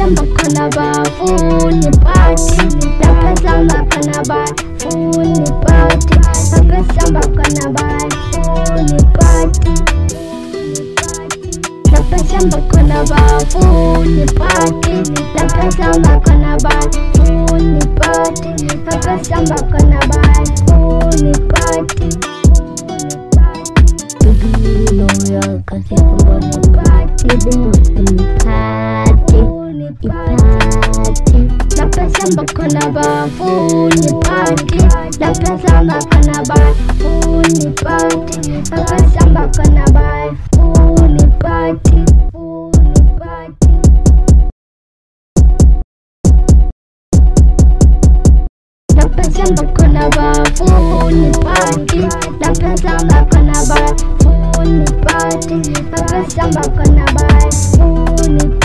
Samba kona ba funi party, lapa samba kona ba funi party, lapa samba kona ba funi party, lapa samba kona ba funi party, lapa samba kona ba funi party, lapa samba kona ba funi party. Baby, you know you're cause you're from the party, party. Lapa samba kona ba funi party, lapa samba kona ba funi party, lapa samba kona ba funi party, funi party. Lapa samba kona ba funi party, lapa samba kona ba funi party, lapa samba kona ba funi party.